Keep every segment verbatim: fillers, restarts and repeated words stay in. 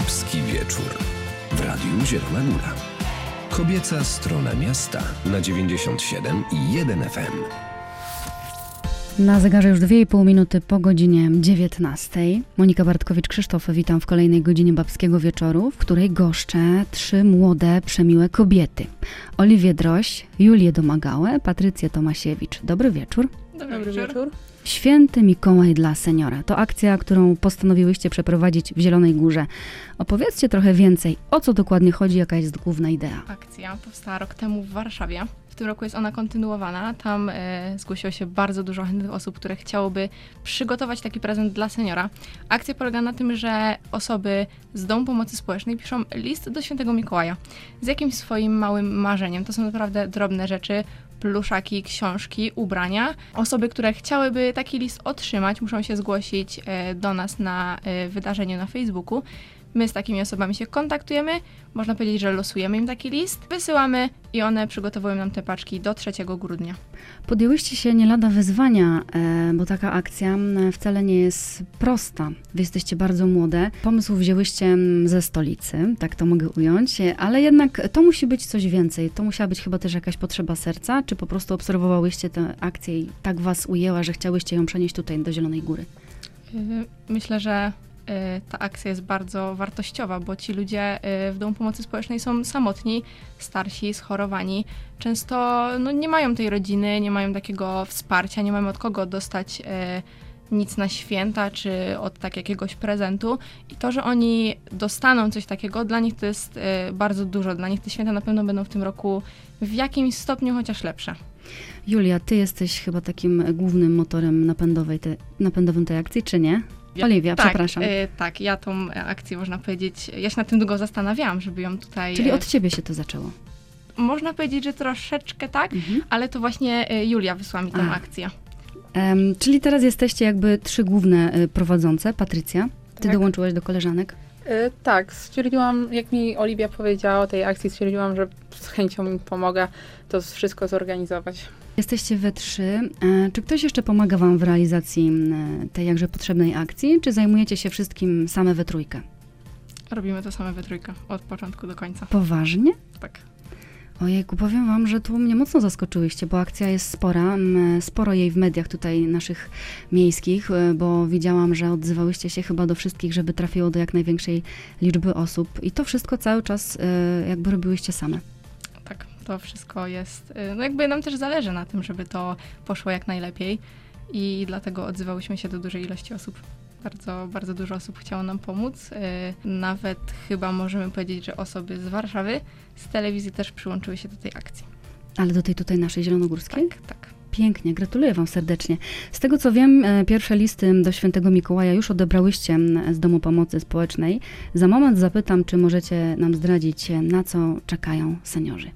Babski wieczór w Radiu Zielona Góra. Kobieca strona miasta na dziewięćdziesiąt siedem i jeden F M. Na zegarze już dwie i pół minuty po godzinie dziewiętnastej. Monika Bartkowicz-Krzysztof, witam w kolejnej godzinie Babskiego Wieczoru, w której goszczę trzy młode, przemiłe kobiety. Oliwię Droś, Julię Domagałę, Patrycję Tomasiewicz. Dobry wieczór. Dobry, Dobry wieczór. wieczór. Święty Mikołaj dla seniora. To akcja, którą postanowiłyście przeprowadzić w Zielonej Górze. Opowiedzcie trochę więcej, o co dokładnie chodzi, jaka jest główna idea. Akcja powstała rok temu w Warszawie. W tym roku jest ona kontynuowana. Tam e, zgłosiło się bardzo dużo chętnych osób, które chciałoby przygotować taki prezent dla seniora. Akcja polega na tym, że osoby z Domu Pomocy Społecznej piszą list do Świętego Mikołaja z jakimś swoim małym marzeniem. To są naprawdę drobne rzeczy, pluszaki, książki, ubrania. Osoby, które chciałyby taki list otrzymać, muszą się zgłosić e, do nas na e, wydarzeniu na Facebooku. My z takimi osobami się kontaktujemy, można powiedzieć, że losujemy im taki list, wysyłamy i one przygotowują nam te paczki do trzeciego grudnia. Podjęłyście się nie lada wyzwania, bo taka akcja wcale nie jest prosta. Wy jesteście bardzo młode, pomysł wzięłyście ze stolicy, tak to mogę ująć, ale jednak to musi być coś więcej. To musiała być chyba też jakaś potrzeba serca, czy po prostu obserwowałyście tę akcję i tak was ujęła, że chciałyście ją przenieść tutaj do Zielonej Góry? Myślę, że ta akcja jest bardzo wartościowa, bo ci ludzie w Domu Pomocy Społecznej są samotni, starsi, schorowani. Często no, nie mają tej rodziny, nie mają takiego wsparcia, nie mają od kogo dostać e, nic na święta, czy od tak jakiegoś prezentu. I to, że oni dostaną coś takiego, dla nich to jest e, bardzo dużo. Dla nich te święta na pewno będą w tym roku w jakimś stopniu chociaż lepsze. Julia, ty jesteś chyba takim głównym motorem napędowej te, napędowym tej akcji, czy nie? Oliwia, tak, przepraszam. Y, tak, ja tą akcję, można powiedzieć, ja się nad tym długo zastanawiałam, żeby ją tutaj... Czyli od ciebie się to zaczęło? Można powiedzieć, że troszeczkę tak, mhm. ale to właśnie Julia wysłała mi tę A. akcję. Um, czyli teraz jesteście jakby trzy główne y, prowadzące. Patrycja, ty tak. dołączyłaś do koleżanek? Y, tak, stwierdziłam, jak mi Oliwia powiedziała o tej akcji, stwierdziłam, że z chęcią mi pomaga to wszystko zorganizować. Jesteście we trzy. E, czy ktoś jeszcze pomaga wam w realizacji e, tej jakże potrzebnej akcji, czy zajmujecie się wszystkim same we trójkę? Robimy to same we trójkę, od początku do końca. Poważnie? Tak. Ojejku, powiem wam, że tu mnie mocno zaskoczyłyście, bo akcja jest spora, sporo jej w mediach tutaj naszych miejskich, bo widziałam, że odzywałyście się chyba do wszystkich, żeby trafiło do jak największej liczby osób i to wszystko cały czas jakby robiłyście same. Tak, to wszystko jest, no jakby nam też zależy na tym, żeby to poszło jak najlepiej i dlatego odzywałyśmy się do dużej ilości osób. Bardzo, bardzo dużo osób chciało nam pomóc. Nawet chyba możemy powiedzieć, że osoby z Warszawy, z telewizji też przyłączyły się do tej akcji. Ale do tej tutaj naszej zielonogórskiej? Tak, tak. Pięknie, gratuluję wam serdecznie. Z tego co wiem, pierwsze listy do Świętego Mikołaja już odebrałyście z Domu Pomocy Społecznej. Za moment zapytam, czy możecie nam zdradzić, na co czekają seniorzy.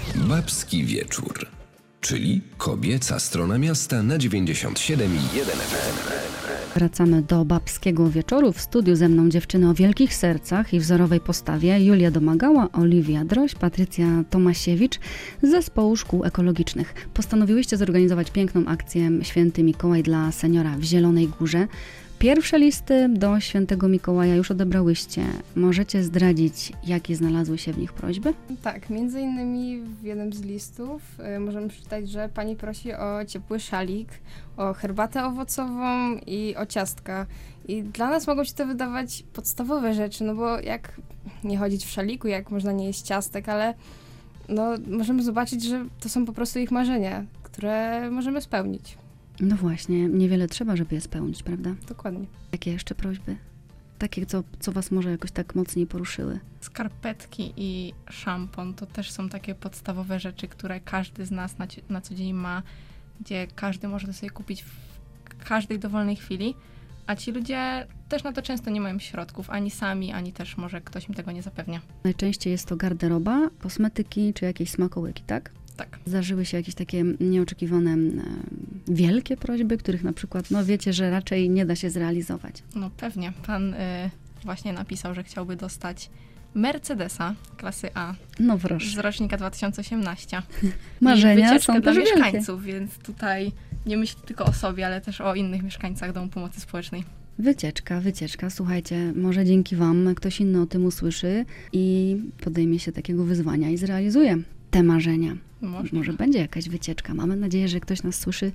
Babski wieczór, czyli kobieca strona miasta na dziewięćdziesiąt siedem i jeden F M. Wracamy do Babskiego Wieczoru. W studiu ze mną dziewczyny o wielkich sercach i wzorowej postawie. Julia Domagała, Oliwia Droś, Patrycja Tomasiewicz z Zespołu Szkół Ekologicznych. Postanowiłyście zorganizować piękną akcję Święty Mikołaj dla seniora w Zielonej Górze. Pierwsze listy do Świętego Mikołaja już odebrałyście. Możecie zdradzić, jakie znalazły się w nich prośby? Tak, między innymi w jednym z listów y, możemy przeczytać, że pani prosi o ciepły szalik, o herbatę owocową i o ciastka. I dla nas mogą się to wydawać podstawowe rzeczy, no bo jak nie chodzić w szaliku, jak można nie jeść ciastek, ale no, możemy zobaczyć, że to są po prostu ich marzenia, które możemy spełnić. No właśnie, niewiele trzeba, żeby je spełnić, prawda? Dokładnie. Jakie jeszcze prośby? Takie, co, co was może jakoś tak mocniej poruszyły? Skarpetki i szampon to też są takie podstawowe rzeczy, które każdy z nas na, na co dzień ma, gdzie każdy może to sobie kupić w każdej dowolnej chwili, a ci ludzie też na to często nie mają środków, ani sami, ani też może ktoś im tego nie zapewnia. Najczęściej jest to garderoba, kosmetyki czy jakieś smakołyki, tak? Tak. Zdarzyły się jakieś takie nieoczekiwane e, wielkie prośby, których na przykład, no wiecie, że raczej nie da się zrealizować. No pewnie. Pan y, właśnie napisał, że chciałby dostać Mercedesa klasy A. No proszę. Z rocznika dwa tysiące osiemnastego. Marzenia są dla też mieszkańców, wielkie. Więc tutaj nie myśli tylko o sobie, ale też o innych mieszkańcach Domu Pomocy Społecznej. Wycieczka, wycieczka. Słuchajcie, może dzięki Wam ktoś inny o tym usłyszy i podejmie się takiego wyzwania i zrealizuje te marzenia. Może. Może będzie jakaś wycieczka. Mamy nadzieję, że ktoś nas słyszy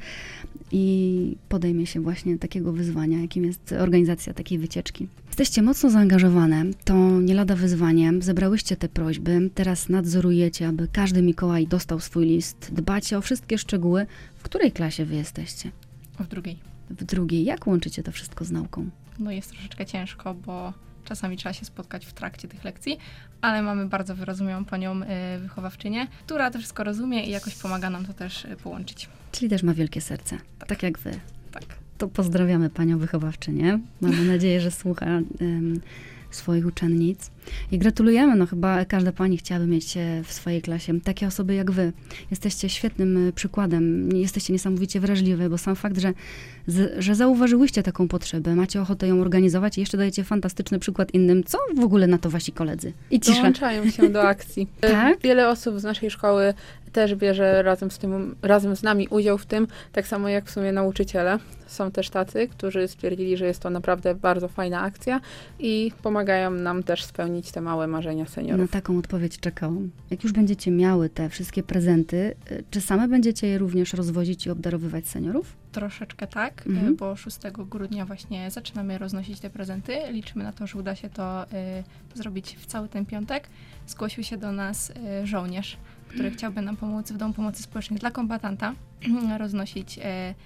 i podejmie się właśnie takiego wyzwania, jakim jest organizacja takiej wycieczki. Jesteście mocno zaangażowane, to nie lada wyzwanie. Zebrałyście te prośby, teraz nadzorujecie, aby każdy Mikołaj dostał swój list. Dbacie o wszystkie szczegóły. W której klasie wy jesteście? W drugiej. W drugiej. Jak łączycie to wszystko z nauką? No jest troszeczkę ciężko, bo czasami trzeba się spotkać w trakcie tych lekcji, ale mamy bardzo wyrozumiałą panią y, wychowawczynię, która to wszystko rozumie i jakoś pomaga nam to też y, połączyć. Czyli też ma wielkie serce, tak, tak jak wy. Tak. To pozdrawiamy panią wychowawczynię. Mamy nadzieję, że słucha um, swoich uczennic. I gratulujemy, no chyba każda pani chciałaby mieć w swojej klasie takie osoby jak wy. Jesteście świetnym przykładem, jesteście niesamowicie wrażliwe, bo sam fakt, że, z, że zauważyłyście taką potrzebę, macie ochotę ją organizować i jeszcze dajecie fantastyczny przykład innym. Co w ogóle na to wasi koledzy? I cisza. Dołączają się do akcji. Tak? Wiele osób z naszej szkoły też bierze razem z, tym, razem z nami udział w tym, tak samo jak w sumie nauczyciele. Są też tacy, którzy stwierdzili, że jest to naprawdę bardzo fajna akcja i pomagają nam też spełnić te małe marzenia seniorów. Na taką odpowiedź czekałam. Jak już będziecie miały te wszystkie prezenty, czy same będziecie je również rozwozić i obdarowywać seniorów? Troszeczkę tak, Mhm. bo szóstego grudnia właśnie zaczynamy roznosić te prezenty. Liczymy na to, że uda się to y, zrobić w cały ten piątek. Zgłosił się do nas y, żołnierz, który chciałby nam pomóc w Domu Pomocy Społecznej dla kombatanta roznosić y,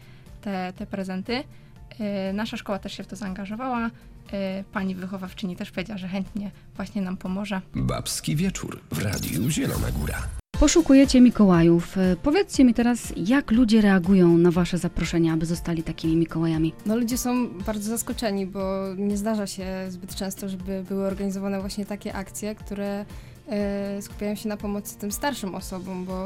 te, te prezenty. Y, nasza szkoła też się w to zaangażowała. Y, pani wychowawczyni też powiedziała, że chętnie właśnie nam pomoże. Babski wieczór w Radiu Zielona Góra. Poszukujecie Mikołajów. Powiedzcie mi teraz, jak ludzie reagują na wasze zaproszenia, aby zostali takimi Mikołajami? No ludzie są bardzo zaskoczeni, bo nie zdarza się zbyt często, żeby były organizowane właśnie takie akcje, które e, skupiają się na pomocy tym starszym osobom, bo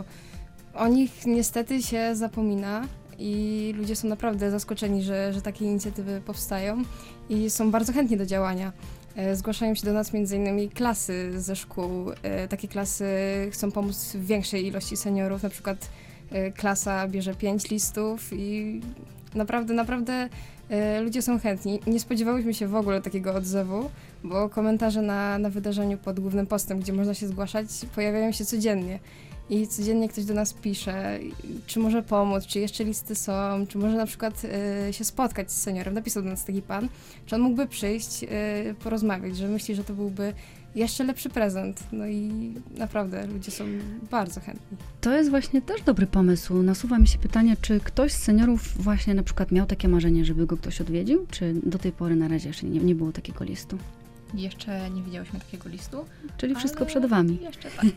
o nich niestety się zapomina i ludzie są naprawdę zaskoczeni, że, że takie inicjatywy powstają i są bardzo chętni do działania. Zgłaszają się do nas między innymi klasy ze szkół. Takie klasy chcą pomóc w większej ilości seniorów. Na przykład klasa bierze pięć listów i naprawdę, naprawdę ludzie są chętni. Nie spodziewałyśmy się w ogóle takiego odzewu, bo komentarze na, na wydarzeniu pod głównym postem, gdzie można się zgłaszać, pojawiają się codziennie. I codziennie ktoś do nas pisze, czy może pomóc, czy jeszcze listy są, czy może na przykład y, się spotkać z seniorem. Napisał do nas taki pan, czy on mógłby przyjść, y, porozmawiać, że myśli, że to byłby jeszcze lepszy prezent. No i naprawdę ludzie są bardzo chętni. To jest właśnie też dobry pomysł. Nasuwa mi się pytanie, czy ktoś z seniorów właśnie na przykład miał takie marzenie, żeby go ktoś odwiedził, czy do tej pory na razie jeszcze nie, nie było takiego listu? Jeszcze nie widziałyśmy takiego listu. Czyli wszystko ale przed wami. Jeszcze tak.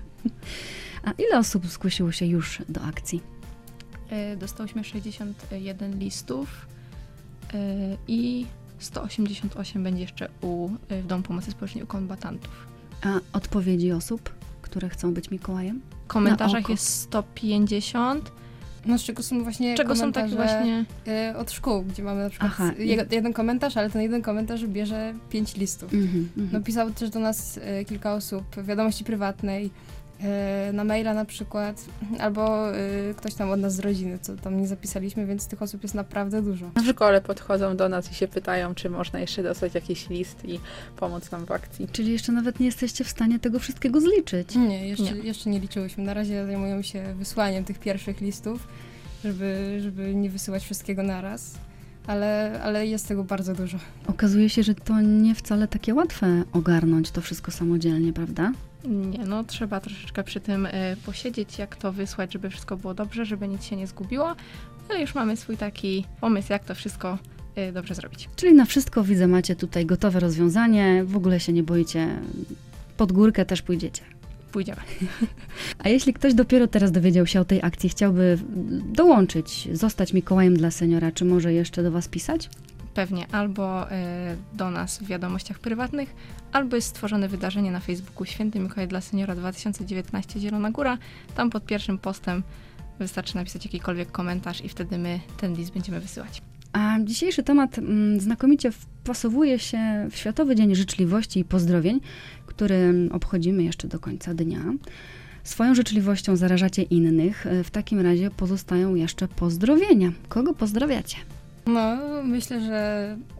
A ile osób zgłosiło się już do akcji? Y, Dostałyśmy sześćdziesiąt jeden listów y, i sto osiemdziesiąt osiem będzie jeszcze u, y, w Domu Pomocy Społecznej u kombatantów. A odpowiedzi osób, które chcą być Mikołajem? W komentarzach oko. jest sto pięćdziesiąt, No z czego są właśnie czego są takie komentarze właśnie... y, od szkół, gdzie mamy na przykład Aha, i- jego, jeden komentarz, ale ten jeden komentarz bierze pięć listów. Mhm, mhm. No pisało też do nas y, kilka osób w wiadomości prywatnej, y, na maila na przykład, albo y, ktoś tam od nas z rodziny, co tam nie zapisaliśmy, więc tych osób jest naprawdę dużo. W szkole podchodzą do nas i się pytają, czy można jeszcze dostać jakiś list i pomóc nam w akcji. Czyli jeszcze nawet nie jesteście w stanie tego wszystkiego zliczyć. Nie, jeszcze Nie. jeszcze nie liczyłyśmy. Na razie zajmujemy się wysłaniem tych pierwszych listów, żeby, żeby nie wysyłać wszystkiego naraz, ale, ale jest tego bardzo dużo. Okazuje się, że to nie wcale takie łatwe ogarnąć to wszystko samodzielnie, prawda? Nie, no trzeba troszeczkę przy tym y, posiedzieć, jak to wysłać, żeby wszystko było dobrze, żeby nic się nie zgubiło, ale już mamy swój taki pomysł, jak to wszystko y, dobrze zrobić. Czyli na wszystko widzę, macie tutaj gotowe rozwiązanie, w ogóle się nie boicie, pod górkę też pójdziecie. Pójdziemy. A jeśli ktoś dopiero teraz dowiedział się o tej akcji, chciałby dołączyć, zostać Mikołajem dla seniora, czy może jeszcze do was pisać? Pewnie albo y, do nas w wiadomościach prywatnych, albo jest stworzone wydarzenie na Facebooku Święty Mikołaj dla Seniora dwa tysiące dziewiętnaście Zielona Góra. Tam pod pierwszym postem wystarczy napisać jakikolwiek komentarz i wtedy my ten list będziemy wysyłać. A dzisiejszy temat mm, znakomicie wpasowuje się w Światowy Dzień Życzliwości i Pozdrowień, który obchodzimy jeszcze do końca dnia. Swoją życzliwością zarażacie innych. W takim razie pozostają jeszcze pozdrowienia. Kogo pozdrawiacie? No, myślę, że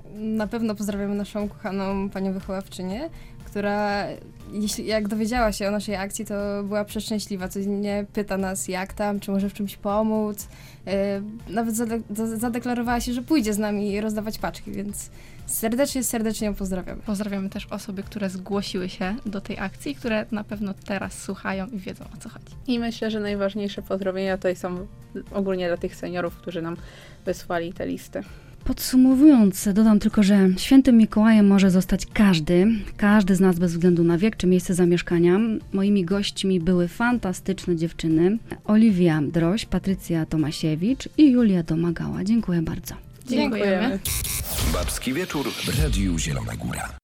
Na pewno pozdrawiamy naszą kochaną panią wychowawczynię, która jeśli, jak dowiedziała się o naszej akcji, to była przeszczęśliwa. Codziennie pyta nas, jak tam, czy może w czymś pomóc. Yy, nawet zade- zadeklarowała się, że pójdzie z nami rozdawać paczki, więc serdecznie, serdecznie ją pozdrawiamy. Pozdrawiamy też osoby, które zgłosiły się do tej akcji, które na pewno teraz słuchają i wiedzą, o co chodzi. I myślę, że najważniejsze pozdrowienia tutaj są ogólnie dla tych seniorów, którzy nam wysłali te listy. Podsumowując, dodam tylko, że świętym Mikołajem może zostać każdy, każdy z nas bez względu na wiek czy miejsce zamieszkania. Moimi gośćmi były fantastyczne dziewczyny: Oliwia Droś, Patrycja Tomasiewicz i Julia Domagała. Dziękuję bardzo. Dziękujemy. Babski wieczór w Radiu Zielona Góra.